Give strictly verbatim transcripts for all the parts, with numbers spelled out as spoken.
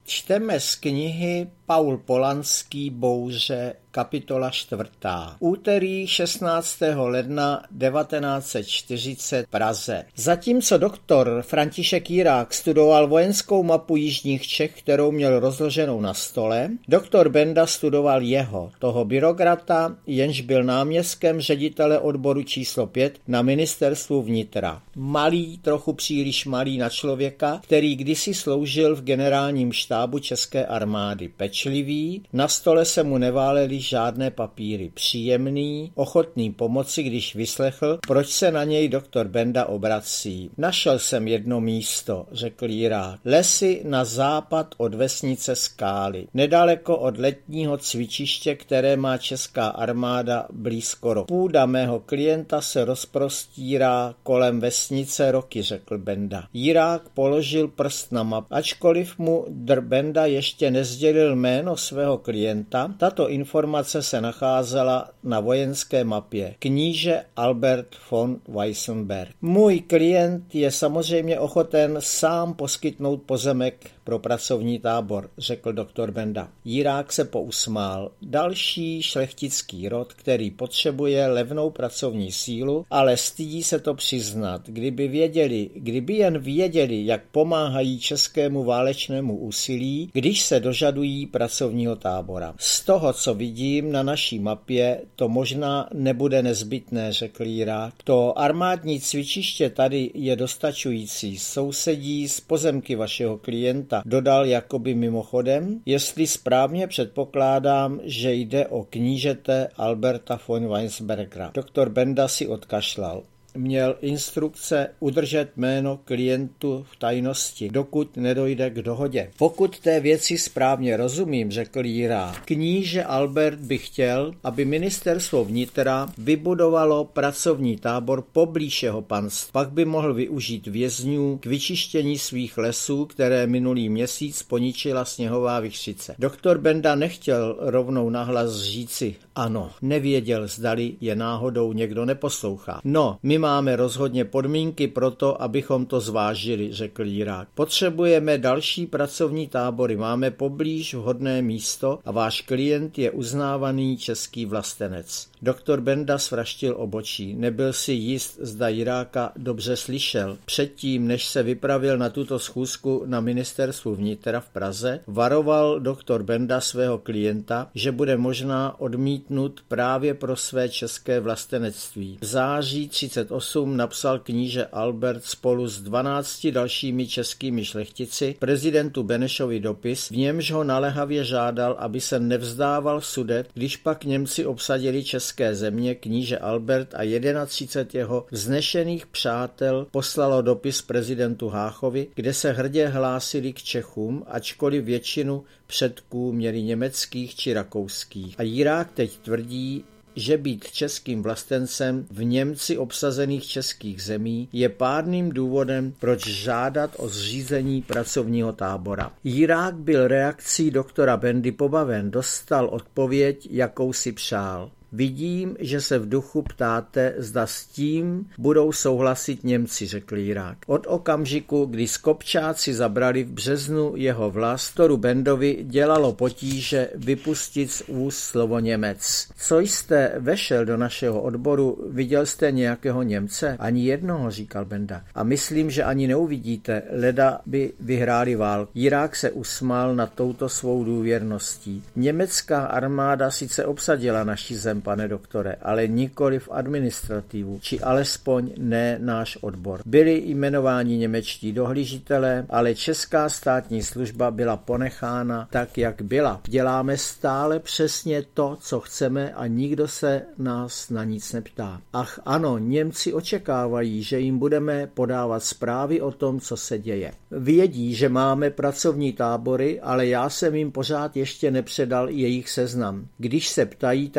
Čteme z knihy Paul Polanský Bouře, kapitola čtvrtá. Úterý šestnáctého ledna devatenáct set čtyřicet v Praze. Zatímco doktor František Jirák studoval vojenskou mapu jižních Čech, kterou měl rozloženou na stole, doktor Benda studoval jeho, toho byrokrata, jenž byl náměstkem ředitele odboru číslo pět na ministerstvu vnitra. Malý, trochu příliš malý na člověka, který kdysi sloužil v generálním štábu České armády. Pečlivý, na stole se mu neválely žádné papíry. Příjemný, ochotný pomoci, když vyslechl, proč se na něj doktor Benda obrací. Našel jsem jedno místo, řekl Jirák. Lesy na západ od vesnice Skály, nedaleko od letního cvičiště, které má česká armáda blízko roku. Půda mého klienta se rozprostírá kolem vesnice roky, řekl Benda. Jirák položil prst na mapu. Ačkoliv mu dr. Benda ještě nezdělil jméno svého klienta, tato informace se nacházela na vojenské mapě. Kníže Albert von Weissenberg. Můj klient je samozřejmě ochoten sám poskytnout pozemek pro pracovní tábor, řekl doktor Benda. Jirák se pousmál. Další šlechtický rod, který potřebuje levnou pracovní sílu, ale stydí se to přiznat. Kdyby věděli, kdyby jen věděli, jak pomáhají českému válečnému úsilí, když se dožadují pracovního tábora. Z toho, co vidím na naší mapě, to možná nebude nezbytné, řekl Jirák. To armádní cvičiště tady je dostačující. Sousedí s pozemky vašeho klienta, dodal jakoby mimochodem, jestli správně předpokládám, že jde o knížete Alberta von Weissenbergera. Doktor Benda si odkašlal. Měl instrukce udržet jméno klientu v tajnosti, dokud nedojde k dohodě. Pokud té věci správně rozumím, řekl Jirák, kníže Albert by chtěl, aby ministerstvo vnitra vybudovalo pracovní tábor poblíž jeho panství. Pak by mohl využít vězňů k vyčištění svých lesů, které minulý měsíc poničila sněhová vichřice. Doktor Benda nechtěl rovnou nahlas říci ano, nevěděl, zdali je náhodou někdo neposlouchá. No, my máme rozhodně podmínky pro to, abychom to zvážili, řekl Jirák. Potřebujeme další pracovní tábory, máme poblíž vhodné místo a váš klient je uznávaný český vlastenec. Doktor Benda svraštil obočí. Nebyl si jist, zda Jiráka dobře slyšel. Předtím, než se vypravil na tuto schůzku na ministerstvu vnitra v Praze, varoval doktor Benda svého klienta, že bude možná odmítnut právě pro své české vlastenectví. V září třicet osm napsal kníže Albert spolu s dvanácti dalšími českými šlechtici prezidentu Benešovi dopis, v němž ho naléhavě žádal, aby se nevzdával sudet, když pak Němci obsadili české země. Kníže Albert a třicet jedna jeho vznešených přátel poslalo dopis prezidentu Háchovi, kde se hrdě hlásili k Čechům, ačkoliv většinu předků měli německých či rakouských. A Jirák teď tvrdí, že být českým vlastencem v Němci obsazených českých zemí je pádným důvodem, proč žádat o zřízení pracovního tábora. Jirák byl reakcí doktora Bendy pobaven, dostal odpověď, jakou si přál. Vidím, že se v duchu ptáte, zda s tím budou souhlasit Němci, řekl Jirák. Od okamžiku, kdy Skopčáci zabrali v březnu jeho vlast, doktoru Bendovi dělalo potíže vypustit z úst slovo Němec. Co jste vešel do našeho odboru, viděl jste nějakého Němce? Ani jednoho, říkal Benda. A myslím, že ani neuvidíte, leda by vyhráli válku. Jirák se usmál nad touto svou důvěrností. Německá armáda sice obsadila naši zem, pane doktore, ale nikoli v administrativu, či alespoň ne náš odbor. Byli jmenováni němečtí dohlížitelé, ale česká státní služba byla ponechána tak, jak byla. Děláme stále přesně to, co chceme a nikdo se nás na nic neptá. Ach ano, Němci očekávají, že jim budeme podávat zprávy o tom, co se děje. Vědí, že máme pracovní tábory, ale já jsem jim pořád ještě nepředal jejich seznam. Když se ptají, tak říká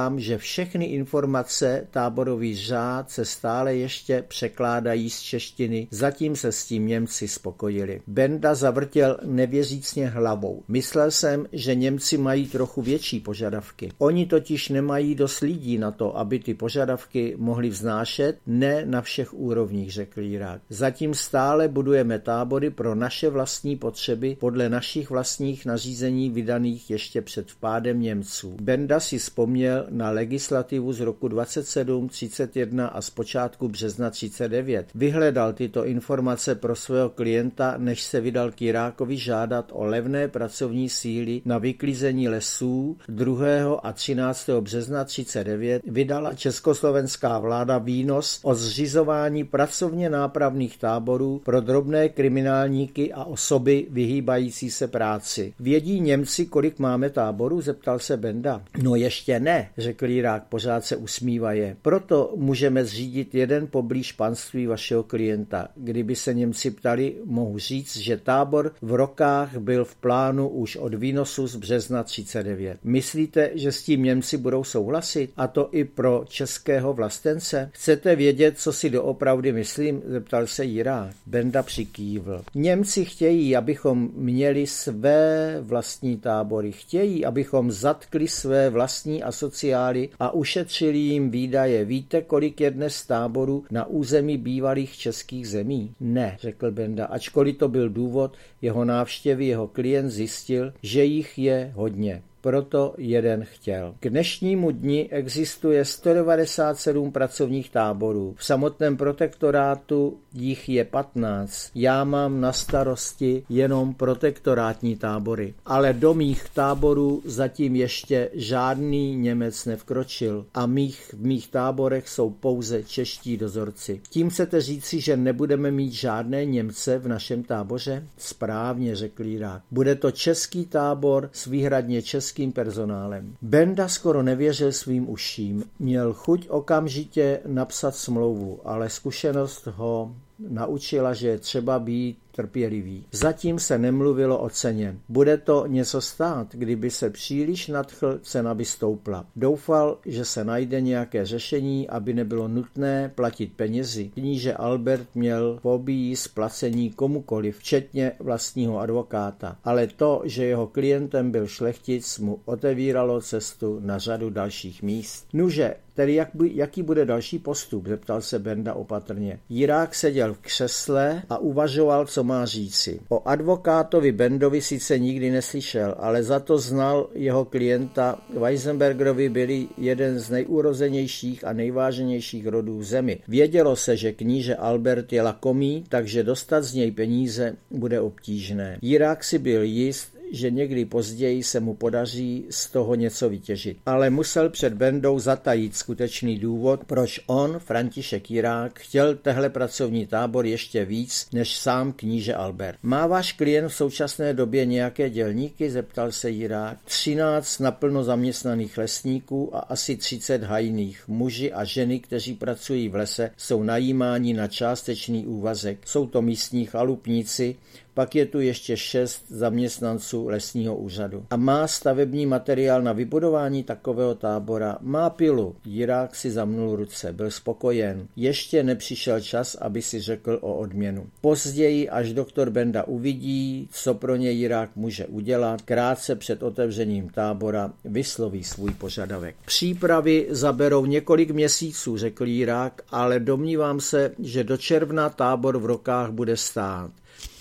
říkám, že všechny informace táborový řád se stále ještě překládají z češtiny, zatím se s tím Němci spokojili. Benda zavrtěl nevěřícně hlavou. Myslel jsem, že Němci mají trochu větší požadavky. Oni totiž nemají dost lidí na to, aby ty požadavky mohli vznášet, ne na všech úrovních, řekl Jirák. Zatím stále budujeme tábory pro naše vlastní potřeby podle našich vlastních nařízení vydaných ještě před vpádem Němců. Benda si vzpomněl na legislativu z roku dvacet sedm třicet jedna a z počátku března třicet devět. Vyhledal tyto informace pro svého klienta, než se vydal k Jirákovi žádat o levné pracovní síly na vyklízení lesů. druhého a třináctého března třicet devět vydala československá vláda výnos o zřizování pracovně nápravných táborů pro drobné kriminálníky a osoby vyhýbající se práci. Vědí Němci, kolik máme táborů? Zeptal se Benda. No ještě ne, řekl Jirák, pořád se usmívaje. Proto můžeme zřídit jeden poblíž panství vašeho klienta. Kdyby se Němci ptali, mohu říct, že tábor v Rokách byl v plánu už od výnosu z března třicet devět. Myslíte, že s tím Němci budou souhlasit? A to i pro českého vlastence? Chcete vědět, co si doopravdy myslím? Zeptal se Jirák. Benda přikývl. Němci chtějí, abychom měli své vlastní tábory. Chtějí, abychom zatkli své vlastní asociály a ušetřili jim výdaje. Víte, kolik je dnes táborů na území bývalých českých zemí? Ne, řekl Benda, ačkoliv to byl důvod jeho návštěvy, jeho klient zjistil, že jich je hodně. Proto jeden chtěl. K dnešnímu dni existuje sto devadesát sedm pracovních táborů. V samotném protektorátu jich je patnáct. Já mám na starosti jenom protektorátní tábory. Ale do mých táborů zatím ještě žádný Němec nevkročil a mých, v mých táborech jsou pouze čeští dozorci. Tím chcete říci, že nebudeme mít žádné Němce v našem táboře? Správně, řekl Jirák. Bude to český tábor s výhradně českým personálem. Benda skoro nevěřil svým uším. Měl chuť okamžitě napsat smlouvu, ale zkušenost ho naučila, že je třeba být trpělivý. Zatím se nemluvilo o ceně. Bude to něco stát, kdyby se příliš nadchl, cena by stoupla. Doufal, že se najde nějaké řešení, aby nebylo nutné platit penězi. Kníže Albert měl fobii splacení komukoliv, včetně vlastního advokáta. Ale to, že jeho klientem byl šlechtic, mu otevíralo cestu na řadu dalších míst. Nuže, tedy jak, jaký bude další postup? Zeptal se Benda opatrně. Jirák seděl v křesle a uvažoval, co má říci. O advokátovi Bendovi sice nikdy neslyšel, ale za to znal jeho klienta. Weisenbergerovi byli jeden z nejúrozenějších a nejváženějších rodů v zemi. Vědělo se, že kníže Albert je lakomý, takže dostat z něj peníze bude obtížné. Jirák si byl jist, že někdy později se mu podaří z toho něco vytěžit. Ale musel před Bendou zatajit skutečný důvod, proč on, František Jirák, chtěl tehle pracovní tábor ještě víc než sám kníže Albert. Má váš klient v současné době nějaké dělníky? Zeptal se Jirák. třináct naplno zaměstnaných lesníků a asi třicet hajných. Muži a ženy, kteří pracují v lese, jsou najímáni na částečný úvazek. Jsou to místní chalupníci, pak je tu ještě šest zaměstnanců lesního úřadu. A má stavební materiál na vybudování takového tábora? Má pilu. Jirák si zamnul ruce, byl spokojen. Ještě nepřišel čas, aby si řekl o odměnu. Později, až doktor Benda uvidí, co pro ně Jirák může udělat, krátce před otevřením tábora vysloví svůj požadavek. Přípravy zaberou několik měsíců, řekl Jirák, ale domnívám se, že do června tábor v Rokách bude stát.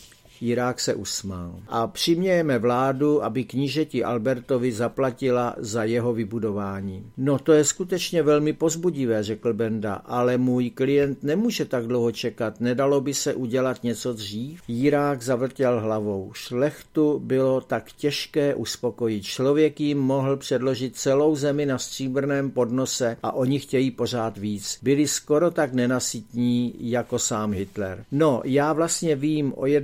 Jirák se usmál. A přimějeme vládu, aby knížeti Albertovi zaplatila za jeho vybudování. No to je skutečně velmi povzbudivé, řekl Benda, ale můj klient nemůže tak dlouho čekat. Nedalo by se udělat něco dřív? Jirák zavrtěl hlavou. Šlechtu bylo tak těžké uspokojit. Člověk jim mohl předložit celou zemi na stříbrném podnose a oni chtějí pořád víc. Byli skoro tak nenasytní jako sám Hitler. No, já vlastně vím o jednom úředníku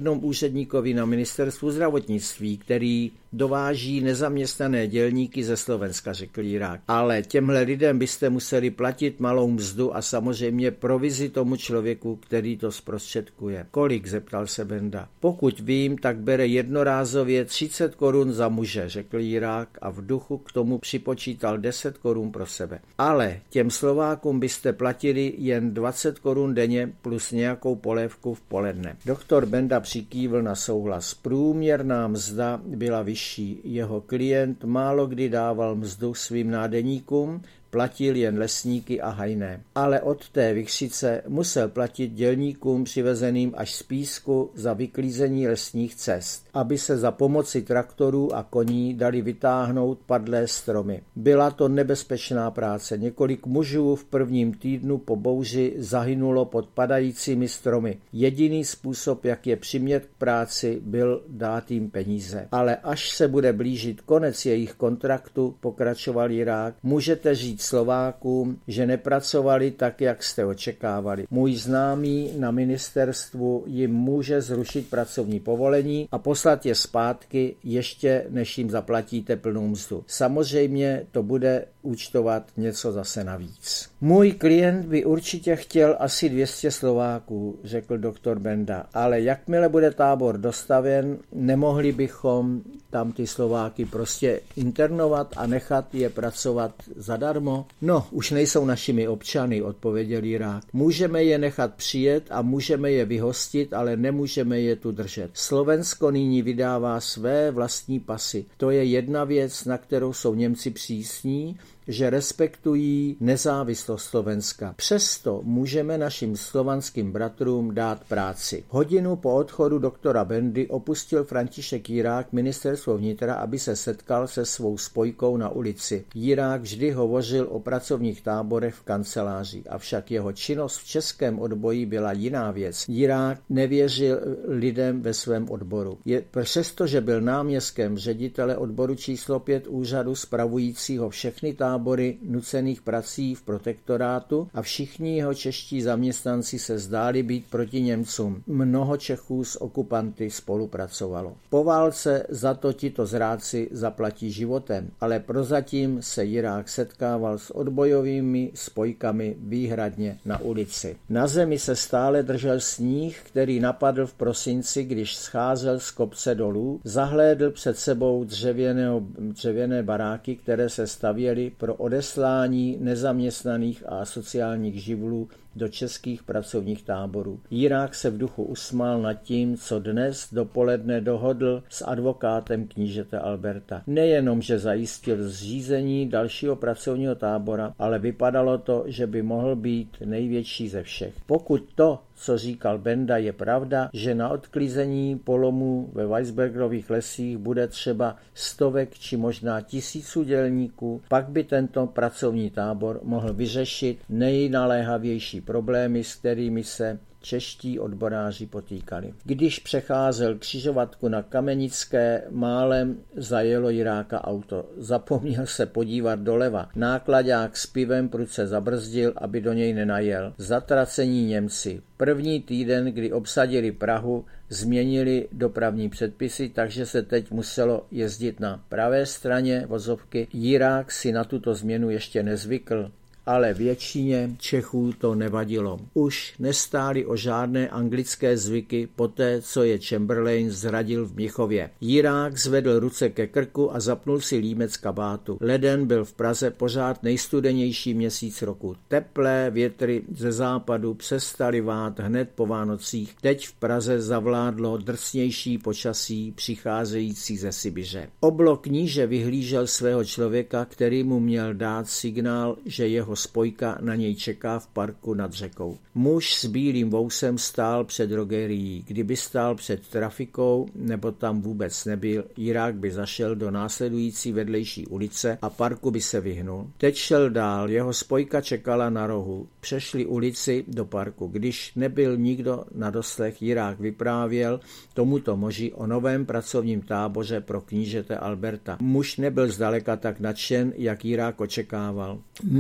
úředníkovi na ministerstvu zdravotnictví, který dováží nezaměstnané dělníky ze Slovenska, řekl Jirák. Ale těmhle lidem byste museli platit malou mzdu a samozřejmě provizi tomu člověku, který to zprostředkuje. Kolik, zeptal se Benda. Pokud vím, tak bere jednorázově třicet korun za muže, řekl Jirák a v duchu k tomu připočítal deset korun pro sebe. Ale těm Slovákům byste platili jen dvacet korun denně plus nějakou polévku v poledne. Doktor Benda přikývl na souhlas. Průměrná mzda byla vyšší. Jeho klient málo kdy dával mzdu svým nádeníkům, platil jen lesníky a hajné. Ale od té vichřice musel platit dělníkům přivezeným až z Písku za vyklízení lesních cest, aby se za pomoci traktorů a koní dali vytáhnout padlé stromy. Byla to nebezpečná práce. Několik mužů v prvním týdnu po bouři zahynulo pod padajícími stromy. Jediný způsob, jak je přimět k práci, byl dát jim peníze. Ale až se bude blížit konec jejich kontraktu, pokračoval Jirák, můžete říct Slovákům, že nepracovali tak, jak jste očekávali. Můj známý na ministerstvu jim může zrušit pracovní povolení a poslat je zpátky, ještě než jim zaplatíte plnou mzdu. Samozřejmě to bude účtovat něco zase navíc. Můj klient by určitě chtěl asi dvě stě Slováků, řekl doktor Benda, ale jakmile bude tábor dostaven, nemohli bychom tam ty Slováky prostě internovat a nechat je pracovat zadarmo? No, už nejsou našimi občany, odpověděl Jirák. Můžeme je nechat přijet a můžeme je vyhostit, ale nemůžeme je tu držet. Slovensko nyní vydává své vlastní pasy. To je jedna věc, na kterou jsou Němci přísní, že respektují nezávislost Slovenska. Přesto můžeme našim slovanským bratrům dát práci. Hodinu po odchodu doktora Bendy opustil František Jirák ministerstvo vnitra, aby se setkal se svou spojkou na ulici. Jirák vždy hovořil o pracovních táborech v kanceláři, avšak jeho činnost v českém odboji byla jiná věc. Jirák nevěřil lidem ve svém odboru. Je, přestože byl náměstkem ředitele odboru číslo pět úřadu spravujícího všechny tábory, tábory nucených prací v protektorátu a všichni jeho čeští zaměstnanci se zdáli být proti Němcům. Mnoho Čechů s okupanty spolupracovalo. Po válce za to tito zrádci zaplatí životem, ale prozatím se Jirák setkával s odbojovými spojkami výhradně na ulici. Na zemi se stále držel sníh, který napadl v prosinci, když scházel z kopce dolů, zahlédl před sebou dřevěného, dřevěné baráky, které se stavěly pro odeslání nezaměstnaných a sociálních živlů do českých pracovních táborů. Jirák se v duchu usmál nad tím, co dnes dopoledne dohodl s advokátem knížete Alberta. Nejenom, že zajistil zřízení dalšího pracovního tábora, ale vypadalo to, že by mohl být největší ze všech. Pokud to, co říkal Benda, je pravda, že na odklízení polomů ve Weisbergerových lesích bude třeba stovek či možná tisíců dělníků, pak by tento pracovní tábor mohl vyřešit nejnaléhavější problémy, s kterými se čeští odboráři potýkali. Když přecházel křižovatku na Kamenické, málem zajelo Jiráka auto. Zapomněl se podívat doleva. Náklaďák s pivem prudce zabrzdil, aby do něj nenajel. Zatracení Němci. První týden, kdy obsadili Prahu, změnili dopravní předpisy, takže se teď muselo jezdit na pravé straně vozovky. Jirák si na tuto změnu ještě nezvykl, ale většině Čechů to nevadilo. Už nestáli o žádné anglické zvyky poté, co je Chamberlain zradil v Mnichově. Jirák zvedl ruce ke krku a zapnul si límec kabátu. Leden byl v Praze pořád nejstudenější měsíc roku. Teplé větry ze západu přestaly vát hned po Vánocích. Teď v Praze zavládlo drsnější počasí přicházející ze Sibiře. Oblok níže vyhlížel svého člověka, který mu měl dát signál, že jeho spojka na něj čeká v parku nad řekou. Muž s bílým vousem stál před drogerií. Kdyby stál před trafikou nebo tam vůbec nebyl, Jirák by zašel do následující vedlejší ulice a parku by se vyhnul. Teď šel dál, jeho spojka čekala na rohu. Přešli ulici do parku. Když nebyl nikdo na doslech, Jirák vyprávěl tomuto moži o novém pracovním táboře pro knížete Alberta. Muž nebyl zdaleka tak nadšen, jak Jirák očekával. My potřebujeme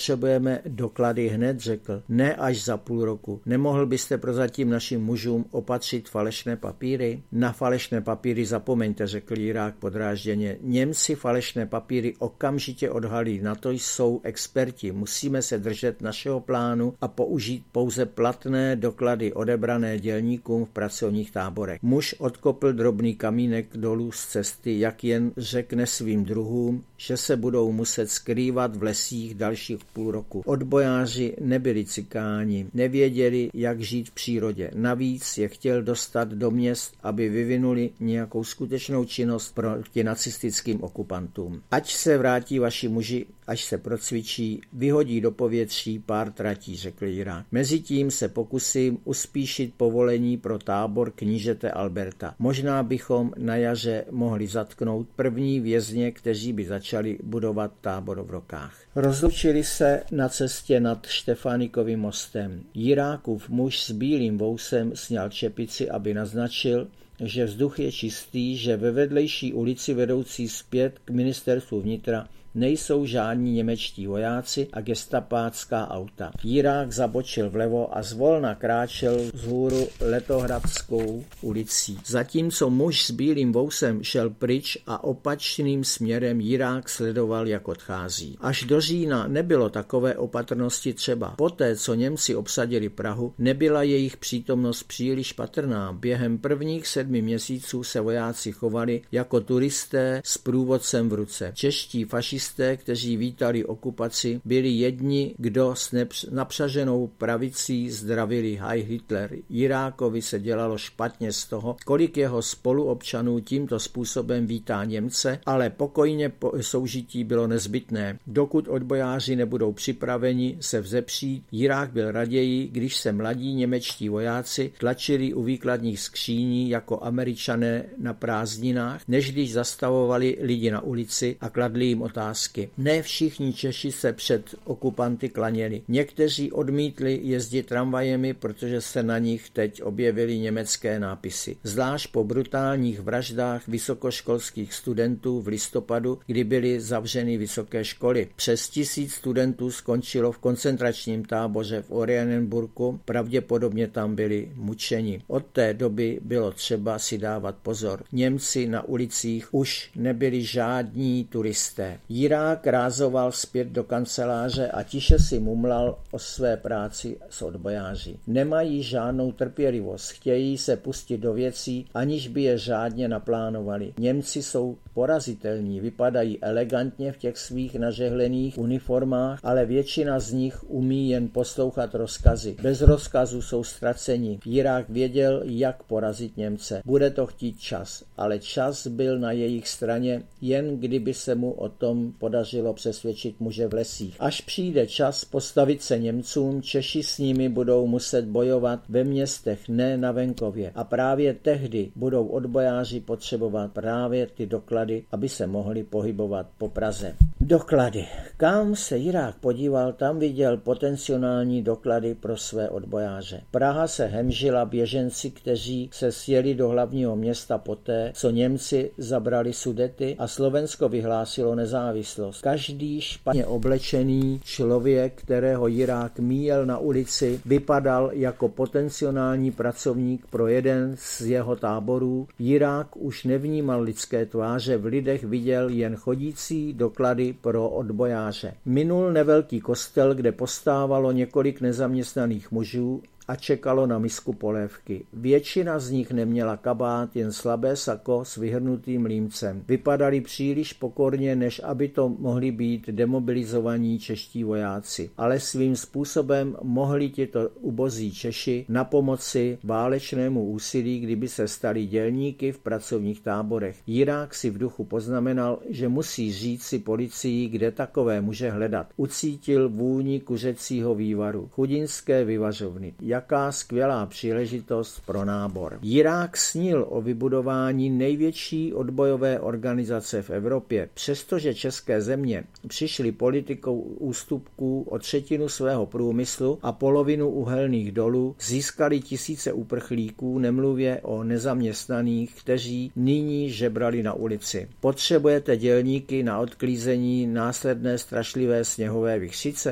potřebujeme doklady hned, řekl. Ne až za půl roku. Nemohl byste prozatím našim mužům opatřit falešné papíry? Na falešné papíry zapomeňte, řekl Jirák podrážděně. Němci falešné papíry okamžitě odhalí, na to jsou experti. Musíme se držet našeho plánu a použít pouze platné doklady odebrané dělníkům v pracovních táborech. Muž odkopl drobný kamínek dolů z cesty, jak jen řekne svým druhům, že se budou muset skrývat v lesích dalších půl roku. Odbojáři nebyli cikáni, nevěděli, jak žít v přírodě. Navíc je chtěl dostat do měst, aby vyvinuli nějakou skutečnou činnost proti nacistickým okupantům. Ať se vrátí vaši muži, až se procvičí, vyhodí do povětří pár tratí, řekl Jirák. Mezitím se pokusím uspíšit povolení pro tábor knížete Alberta. Možná bychom na jaře mohli zatknout první vězně, kteří by začali budovat tábor v Rokách. Rozloučili se na cestě nad Štefánikovým mostem. Jirákův muž s bílým vousem sňal čepici, aby naznačil, že vzduch je čistý, že ve vedlejší ulici vedoucí zpět k ministerstvu vnitra nejsou žádní němečtí vojáci a gestapácká auta. Jirák zabočil vlevo a zvolna kráčel vzhůru Letohradskou ulicí. Zatímco muž s bílým vousem šel pryč a opačným směrem Jirák sledoval, jak odchází. Až do října nebylo takové opatrnosti třeba. Poté, co Němci obsadili Prahu, nebyla jejich přítomnost příliš patrná. Během prvních sedmi měsíců se vojáci chovali jako turisté s průvodcem v ruce. Čeští fašisté, kteří vítali okupaci, byli jedni, kdo s napřaženou pravicí zdravili Heil Hitler. Jirákovi se dělalo špatně z toho, kolik jeho spoluobčanů tímto způsobem vítá Němce, ale pokojně po soužití bylo nezbytné. Dokud odbojáři nebudou připraveni se vzepřít, Jirák byl raději, když se mladí němečtí vojáci tlačili u výkladních skříní jako Američané na prázdninách, než když zastavovali lidi na ulici a kladli jim otázky. Ne všichni Češi se před okupanty klaněli. Někteří odmítli jezdit tramvajemi, protože se na nich teď objevily německé nápisy. Zvlášť po brutálních vraždách vysokoškolských studentů v listopadu, kdy byly zavřeny vysoké školy. Přes tisíc studentů skončilo v koncentračním táboře v Oranienburgu, pravděpodobně tam byli mučeni. Od té doby bylo třeba si dávat pozor. Němci na ulicích už nebyli žádní turisté. Jirák rázoval zpět do kanceláře a tiše si mumlal o své práci s odbojáři. Nemají žádnou trpělivost, chtějí se pustit do věcí, aniž by je řádně naplánovali. Němci jsou porazitelní, vypadají elegantně v těch svých nažehlených uniformách, ale většina z nich umí jen poslouchat rozkazy. Bez rozkazu jsou ztraceni. Jirák věděl, jak porazit Němce. Bude to chtít čas, ale čas byl na jejich straně, jen kdyby se mu o tom podařilo přesvědčit muže v lesích. Až přijde čas postavit se Němcům, Češi s nimi budou muset bojovat ve městech, ne na venkově. A právě tehdy budou odbojáři potřebovat právě ty doklady, aby se mohli pohybovat po Praze. Doklady. Kam se Jirák podíval, tam viděl potenciální doklady pro své odbojáře. Praha se hemžila běženci, kteří se sjeli do hlavního města poté, co Němci zabrali Sudety a Slovensko vyhlásilo nezávislost. Každý špatně oblečený člověk, kterého Jirák míjel na ulici, vypadal jako potenciální pracovník pro jeden z jeho táborů. Jirák už nevnímal lidské tváře, v lidech viděl jen chodící doklady pro odbojáře. Minul nevelký kostel, kde postávalo několik nezaměstnaných mužů a čekalo na misku polévky. Většina z nich neměla kabát, jen slabé sako s vyhrnutým límcem. Vypadali příliš pokorně, než aby to mohli být demobilizovaní čeští vojáci. Ale svým způsobem mohli tito ubozí Češi na pomoci válečnému úsilí, kdyby se stali dělníky v pracovních táborech. Jirák si v duchu poznamenal, že musí říct si policii, kde takové muže hledat. Ucítil vůni kuřecího vývaru, chudinské vyvařovny. Jaká skvělá příležitost pro nábor. Jirák snil o vybudování největší odbojové organizace v Evropě. Přestože české země přišly politikou ústupků o třetinu svého průmyslu a polovinu uhelných dolů, získali tisíce uprchlíků, nemluvě o nezaměstnaných, kteří nyní žebrali na ulici. Potřebujete dělníky na odklízení následné strašlivé sněhové vichřice?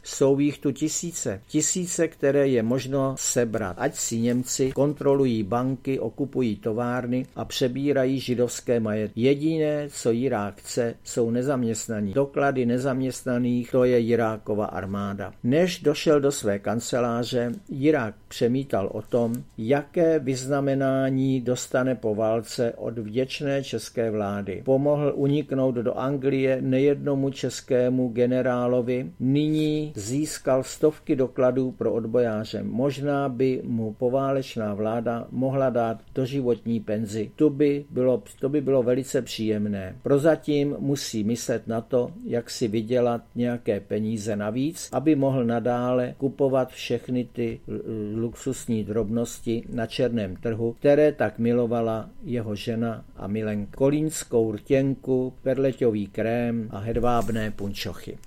Jsou jich tu tisíce. Tisíce, které je možno sebrat. Ať si Němci kontrolují banky, okupují továrny a přebírají židovské majetky. Jediné, co Jirák chce, jsou nezaměstnaní. Doklady nezaměstnaných, to je Jirákova armáda. Než došel do své kanceláře, Jirák přemítal o tom, jaké vyznamenání dostane po válce od vděčné české vlády. Pomohl uniknout do Anglie nejednomu českému generálovi, nyní získal stovky dokladů pro odbojáře. Možná by mu poválečná vláda mohla dát doživotní penzi. To by bylo, to by bylo velice příjemné. Prozatím musí myslet na to, jak si vydělat nějaké peníze navíc, aby mohl nadále kupovat všechny ty luxusní drobnosti na černém trhu, které tak milovala jeho žena a milenka. Kolínskou rtěnku, perleťový krém a hedvábné punčochy.